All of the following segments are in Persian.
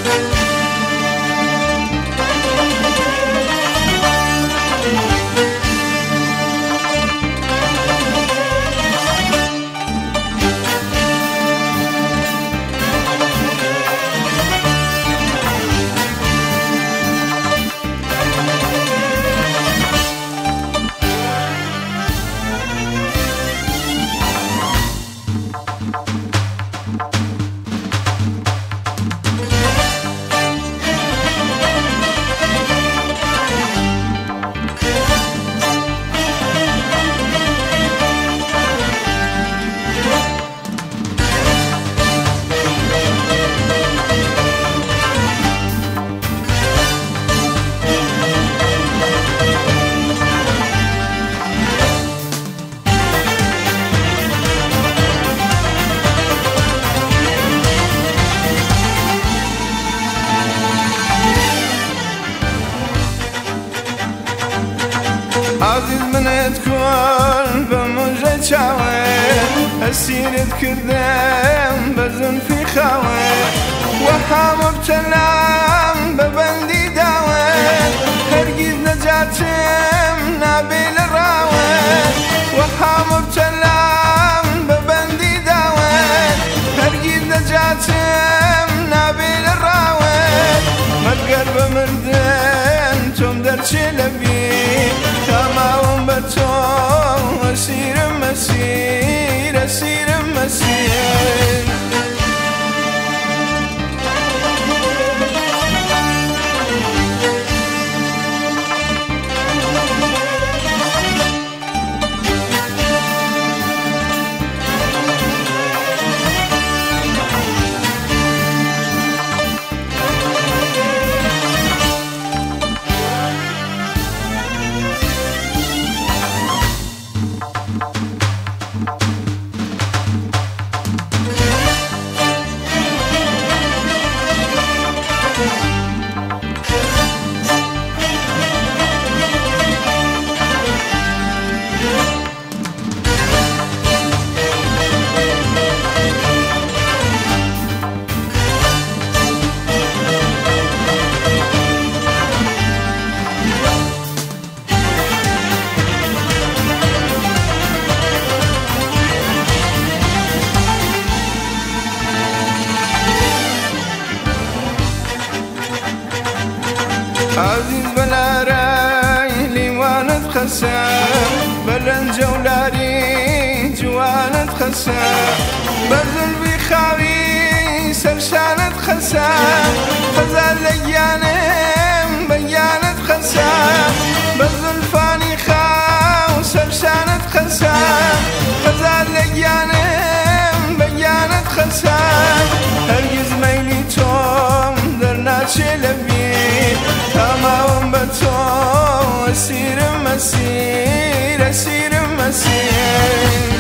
عزیز منت کن به مژه چاوه اسیرت کردم به زلفی خواه و هم ابتلام به بندی داوه هرگز نجاتم نبیل راوه و هم ابتلام به بندی داوه هرگز نجاتم نبیل راوه مگر بمردن توم در چلبی تمام بتو اسیر مسیر اسیر مسیر عزیز بلارای لیوانت خسر بلن جولاری جوانت خسر بزلبی خاوی سرشانت خسر خزال لیانم بیانت خسر بزلفانی خاو سرشانت خسر خزال لیانم بیانت خسر هرگز میلی توم در ناچه لبی تمام بتو اسیر مسیر اسیر مسیر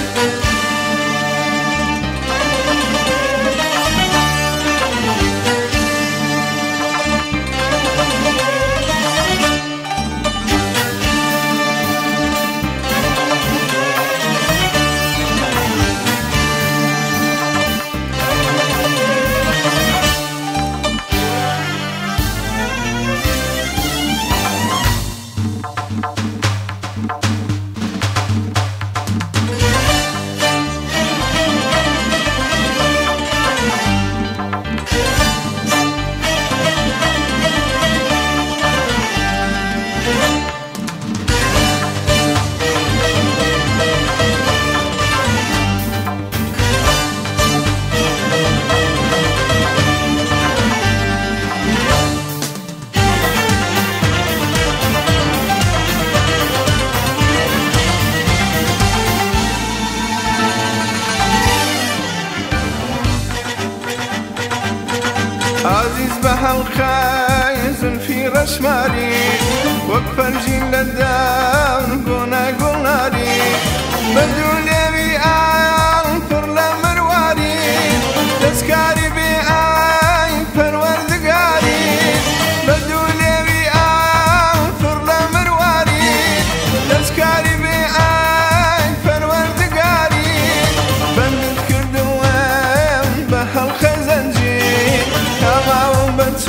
عزیز به حلقه زلفی رشماری وک فرجین لدان گونه گلناری بدون بی آن پر لمرواری دستکاری بی آن پروردگاری بدون بی آن پر لمرواری دستکاری بی آن پروردگاری بندت کردوم به حلقه زنجیر تمام بت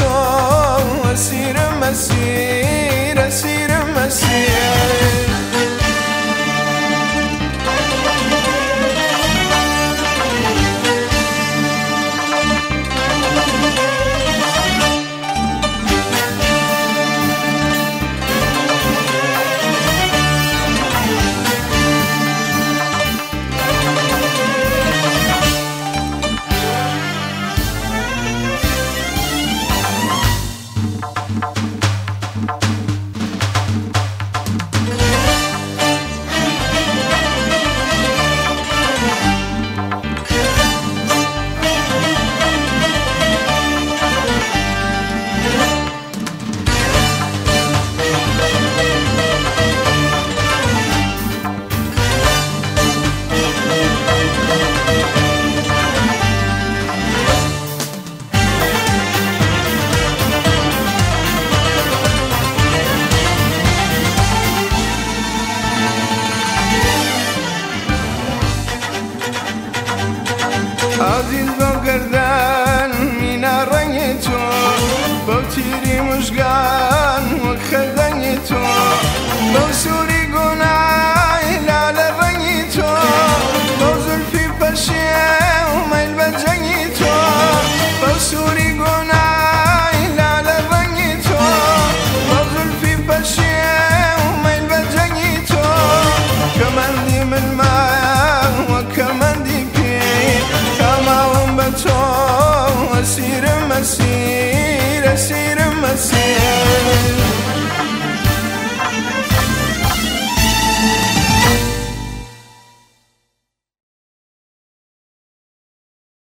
سير مسير